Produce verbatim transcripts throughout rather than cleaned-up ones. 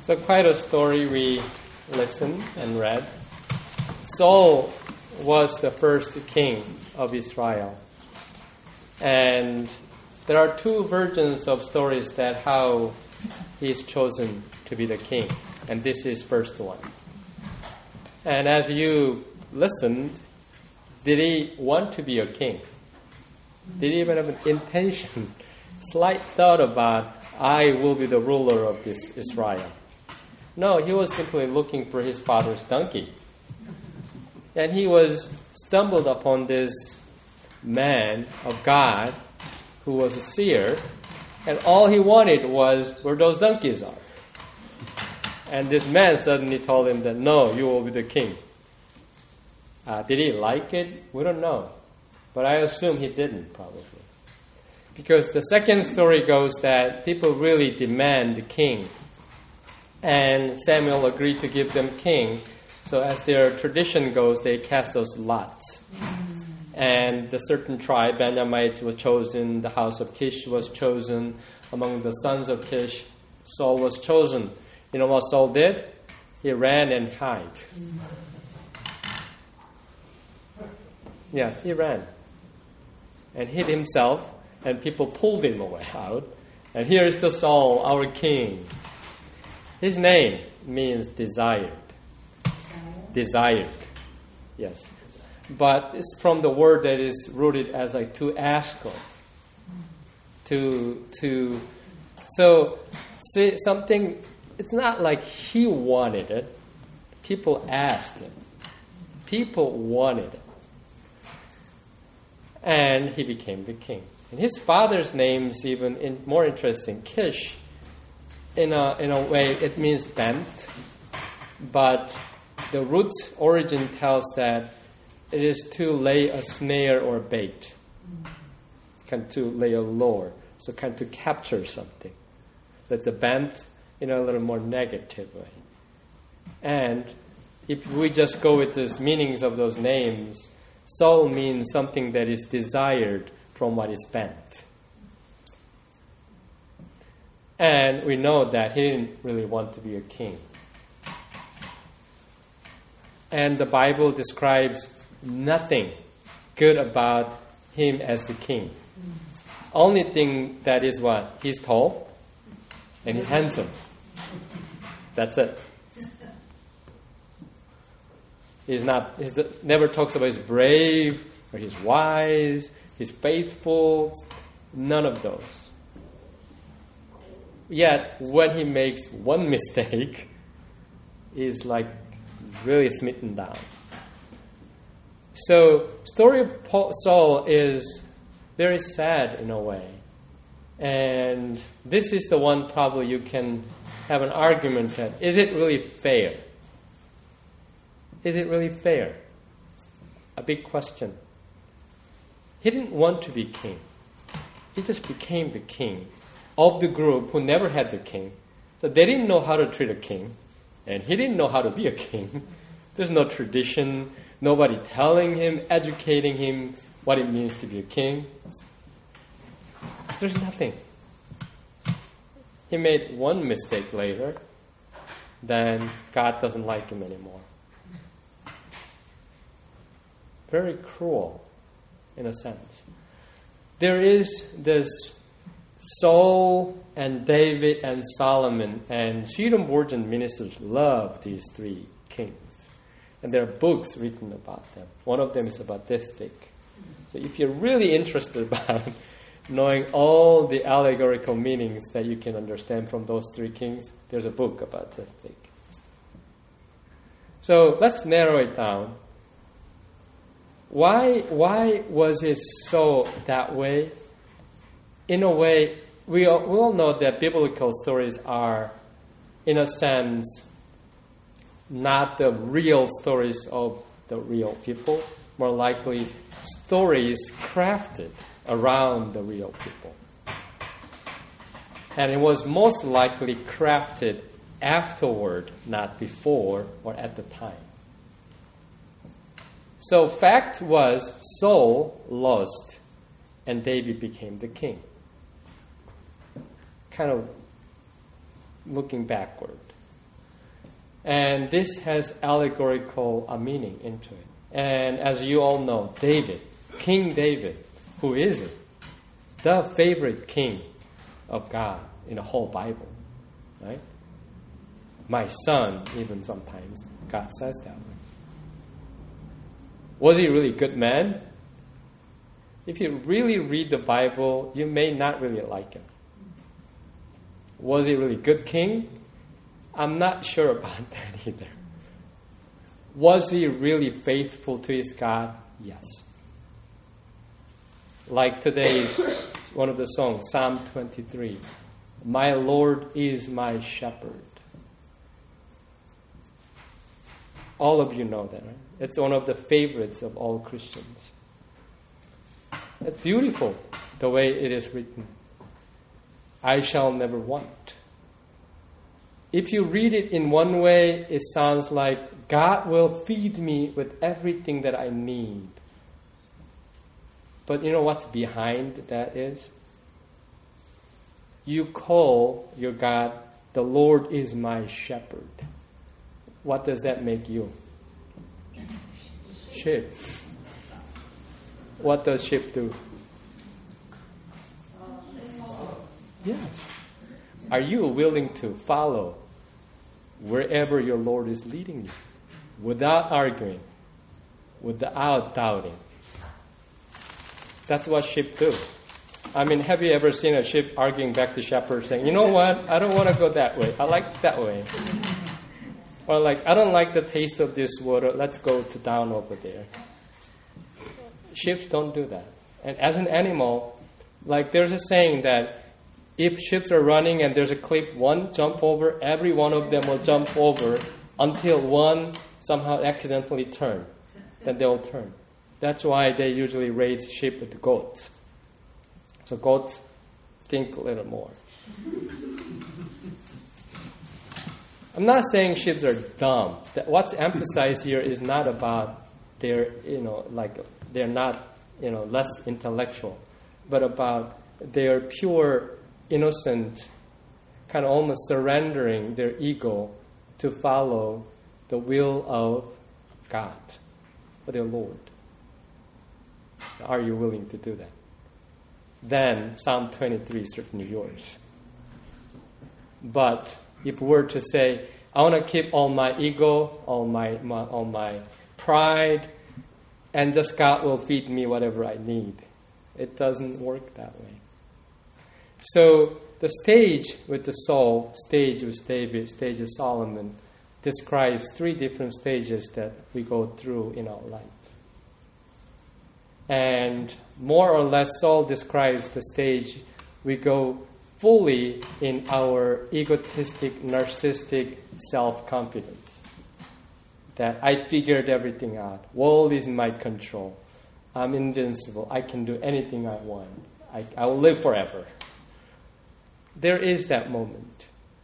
So quite a story we listened and read. Saul was the first king of Israel. And there are two versions of stories that how he's chosen to be the king. And this is first one. And as you listened, did he want to be a king? Did he even have an intention, slight thought about, I will be the ruler of this Israel? No, he was simply looking for his father's donkey. And he was stumbled upon this man of God who was a seer, and all he wanted was where those donkeys are. And this man suddenly told him that, no, you will be the king. Uh, did he like it? We don't know. But I assume he didn't, probably. Because the second story goes that people really demand the king. And Samuel agreed to give them king. So as their tradition goes, they cast those lots. And the certain tribe, Benjamites, was chosen. The house of Kish was chosen. Among the sons of Kish, Saul was chosen. You know what Saul did? He ran and hid. Yes, he ran. And hid himself. And people pulled him away out. And here is the Saul, our king. His name means desired. Desired. Desired. Yes. But it's from the word that is rooted as like to ask of. To, to, so, see, something, it's not like he wanted it. People asked him. People wanted it. And he became the king. And his father's name's even in, more interesting. Kish, in a, in a way, it means bent. But the root origin tells that it is to lay a snare or bait. Kind of to lay a lure. So kind of to capture something. So it's a bent in a little more negative way. And if we just go with the meanings of those names, Saul means something that is desired from what is bent. And we know that he didn't really want to be a king. And the Bible describes nothing good about him as the king. Only thing that is what? He's tall and he's handsome. That's it. He's not. He's the, never talks about he's brave or he's wise. He's faithful. None of those. Yet when he makes one mistake, he's like really smitten down. So, story of Paul, Saul is very sad in a way. And this is the one probably you can have an argument that, is it really fair? Is it really fair? A big question. He didn't want to be king. He just became the king of the group who never had the king. So they didn't know how to treat a king. And he didn't know how to be a king. There's no tradition. Nobody telling him, educating him what it means to be a king. There's nothing. He made one mistake later, then God doesn't like him anymore. Very cruel, in a sense. There is this Saul and David and Solomon, and Swedenborgian ministers love these three kings. And there are books written about them. One of them is about this thick. So if you're really interested about knowing all the allegorical meanings that you can understand from those three kings, there's a book about this thick. So let's narrow it down. Why, why was it so that way? In a way, we all, we all know that biblical stories are, in a sense, not the real stories of the real people, more likely stories crafted around the real people. And it was most likely crafted afterward, not before or at the time. So fact was, Saul lost and David became the king. Kind of looking backward. And this has allegorical uh, meaning into it. And as you all know, David, King David, who is it? The favorite king of God in the whole Bible, right? My son, even sometimes, God says that way. Was he really a good man? If you really read the Bible, you may not really like him. Was he really a good king? I'm not sure about that either. Was he really faithful to his God? Yes. Like today's one of the songs, Psalm twenty-three. My Lord is my shepherd. All of you know that, right? It's one of the favorites of all Christians. It's beautiful the way it is written. I shall never want. If you read it in one way, it sounds like God will feed me with everything that I need. But you know what's behind that is? You call your God, the Lord is my shepherd. What does that make you? Sheep. What does sheep do? Yes. Are you willing to follow wherever your Lord is leading you without arguing, without doubting? That's what sheep do. I mean, have you ever seen a sheep arguing back to shepherd saying, you know what, I don't want to go that way. I like that way. Or like, I don't like the taste of this water. Let's go to down over there. Sheep don't do that. And as an animal, like there's a saying that if sheep are running and there's a cliff, one jump over, every one of them will jump over until one somehow accidentally turn. Then they'll turn. That's why they usually raise sheep with goats. So goats think a little more. I'm not saying sheep are dumb. What's emphasized here is not about their, you know, like they're not, you know, less intellectual, but about their pure, innocent, kind of almost surrendering their ego to follow the will of God, or their Lord. Are you willing to do that? Then Psalm twenty-three is certainly yours. But if we were to say, I want to keep all my ego, all my, my all my pride, and just God will feed me whatever I need, it doesn't work that way. So the stage with the soul, stage with David, stage with Solomon, describes three different stages that we go through in our life. And more or less, Saul describes the stage we go fully in our egotistic, narcissistic self-confidence. That I figured everything out. World is in my control. I'm invincible. I can do anything I want. I, I will live forever. There is that moment.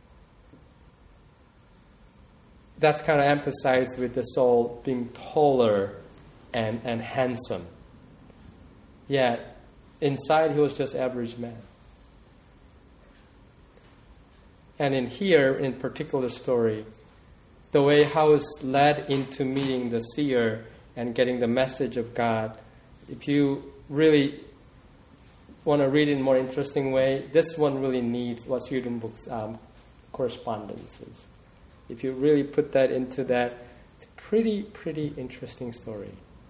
That's kind of emphasized with the soul being taller and, and handsome. Yet, inside he was just average man. And in here, in particular story, the way how it's led into meeting the seer and getting the message of God, if you really want to read it in a more interesting way, this one really needs what Swedenborg's um, correspondences. If you really put that into that, it's a pretty, pretty interesting story.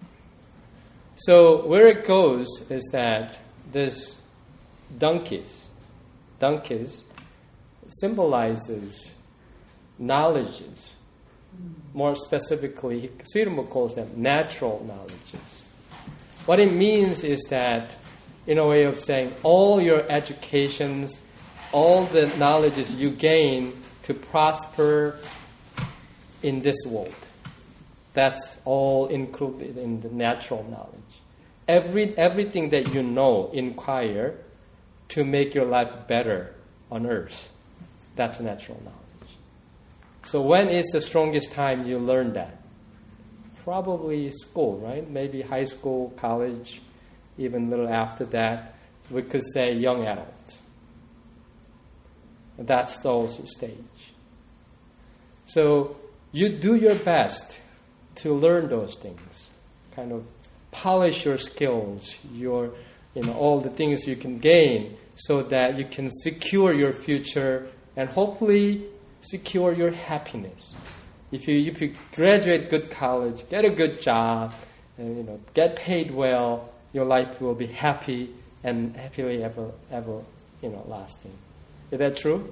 So where it goes is that this donkeys, donkeys symbolizes knowledges. More specifically, Swedenborg calls them natural knowledges. What it means is that, in a way of saying, all your educations, all the knowledges you gain to prosper in this world, that's all included in the natural knowledge. Every everything that you know, inquire to make your life better on earth. That's natural knowledge. So when is the strongest time you learn that? Probably school, right? Maybe high school, college, even a little after that. We could say young adult. That's the also stage. So you do your best to learn those things, kind of polish your skills, your, you know, all the things you can gain so that you can secure your future and hopefully secure your happiness. If you if you graduate good college, get a good job, and you know get paid well, your life will be happy and happily ever ever you know lasting. Is that true?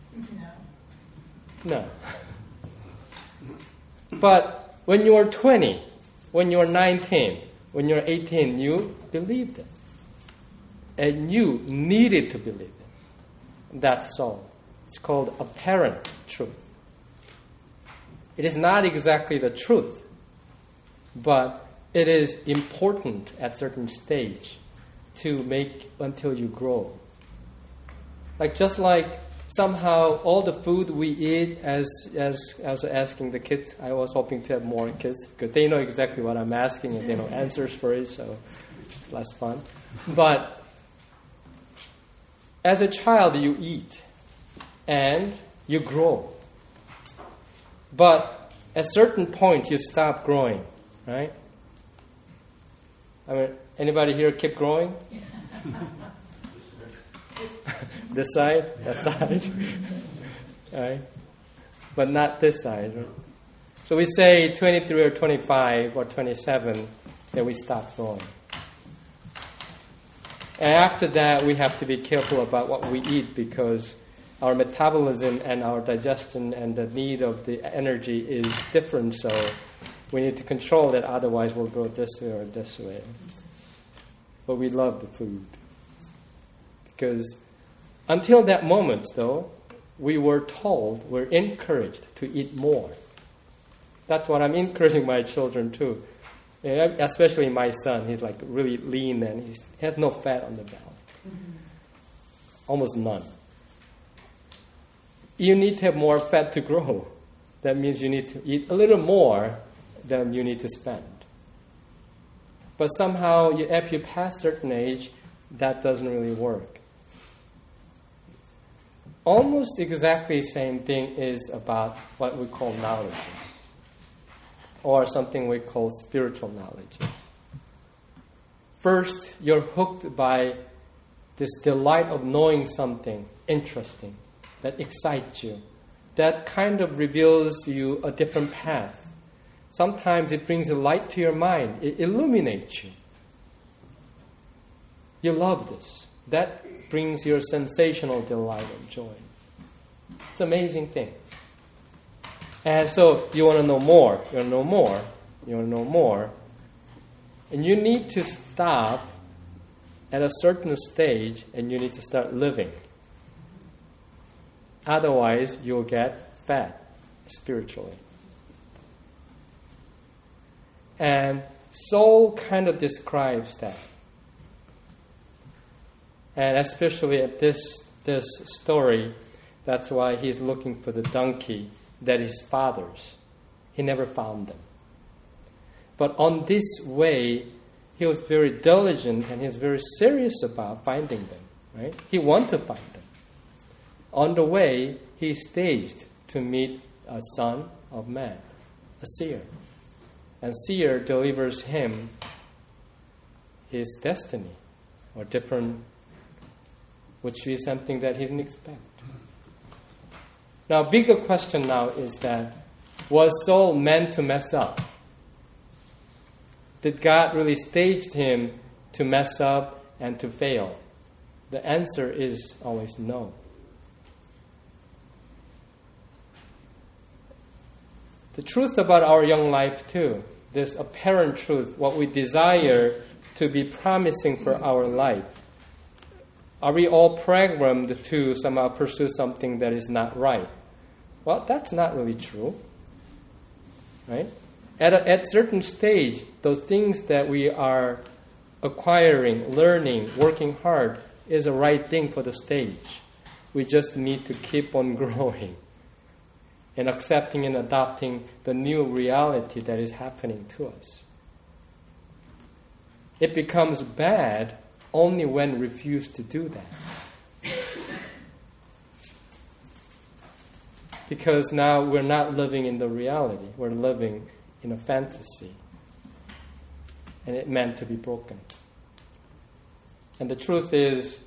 No. No. But when you are twenty, when you are nineteen, when you're eighteen, you believed it. And you needed to believe it. That's all. It's called apparent truth. It is not exactly the truth, but it is important at certain stage to make until you grow. Like just like somehow all the food we eat, as as I was asking the kids, I was hoping to have more kids because they know exactly what I'm asking and they know answers for it, so it's less fun. But as a child, you eat and you grow. But at a certain point, you stop growing, right? I mean, anybody here keep growing? This side, that side, right? But not this side. Right? So we say twenty-three or twenty-five or twenty-seven, that we stop growing. And after that, we have to be careful about what we eat because our metabolism and our digestion and the need of the energy is different. So we need to control that, otherwise we'll go this way or this way. But we love the food. Because until that moment, though, we were told, we're encouraged to eat more. That's what I'm encouraging my children too. Especially my son, he's like really lean and he has no fat on the belly. Mm-hmm. Almost none. You need to have more fat to grow. That means you need to eat a little more than you need to spend. But somehow, you, if you pass a certain age, that doesn't really work. Almost exactly the same thing is about what we call knowledges, or something we call spiritual knowledges. First, you're hooked by this delight of knowing something interesting that excites you. That kind of reveals you a different path. Sometimes it brings a light to your mind. It illuminates you. You love this. That brings your sensational delight and joy. It's an amazing thing. And so you want to know more. You want to know more. You want to know more. And you need to stop at a certain stage and you need to start living. Otherwise, you'll get fat spiritually. And soul kind of describes that. And especially at this this story, that's why he's looking for the donkey that is father's. He never found them. But on this way, he was very diligent and he was very serious about finding them. Right? He wanted to find them. On the way, he staged to meet a son of man, a seer. And seer delivers him his destiny, or different, which is something that he didn't expect. Now, bigger question now is that, was Saul meant to mess up? Did God really stage him to mess up and to fail? The answer is always no. The truth about our young life too, this apparent truth, what we desire to be promising for our life. Are we all programmed to somehow pursue something that is not right? Well, that's not really true. Right? At a at certain stage, those things that we are acquiring, learning, working hard is the right thing for the stage. We just need to keep on growing and accepting and adopting the new reality that is happening to us. It becomes bad only when we refuse to do that. Because now we're not living in the reality. We're living in a fantasy. And it meant to be broken. And the truth is,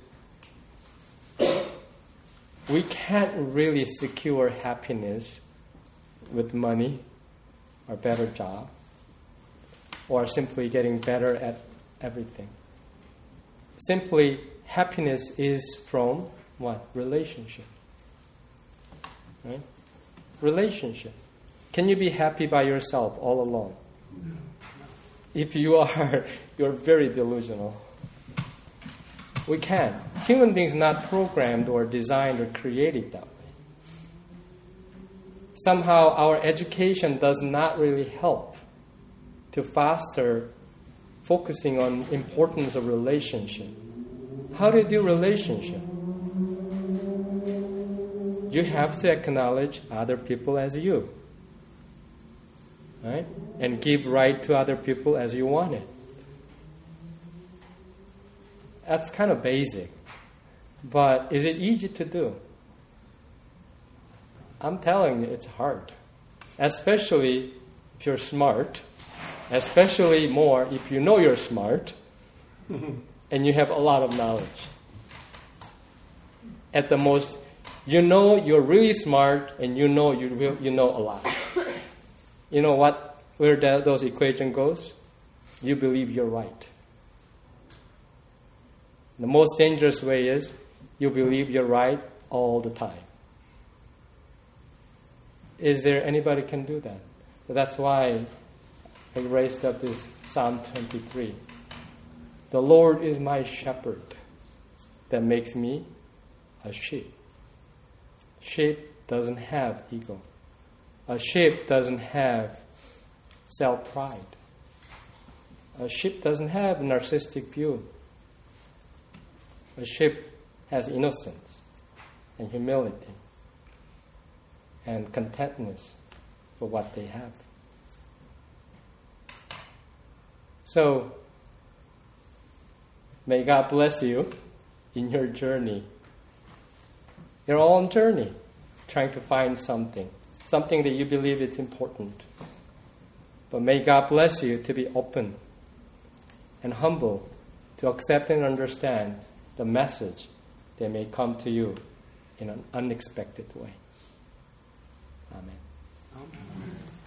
we can't really secure happiness with money or better job or simply getting better at everything. Simply, happiness is from what? Relationship. Right? Relationship. Can you be happy by yourself all alone? If you are, you're very delusional. We can't. Human beings are not programmed or designed or created that way. Somehow our education does not really help to foster focusing on importance of relationship. How do you do relationship? You have to acknowledge other people as you. Right? And give right to other people as you want it. That's kind of basic. But is it easy to do? I'm telling you, it's hard. Especially if you're smart. Especially more if you know you're smart. And you have a lot of knowledge. At the most, you know you're really smart and you know you will, you know a lot. You know what? Where that, those equation goes? You believe you're right. The most dangerous way is you believe you're right all the time. Is there anybody can do that? So that's why I raised up this Psalm twenty-three. The Lord is my shepherd that makes me a sheep. Sheep doesn't have ego. A sheep doesn't have self-pride. A sheep doesn't have narcissistic view. A sheep has innocence and humility and contentness for what they have. So, may God bless you in your journey. You're all on journey, trying to find something, something that you believe is important. But may God bless you to be open and humble to accept and understand the message that may come to you in an unexpected way. Amen. Amen.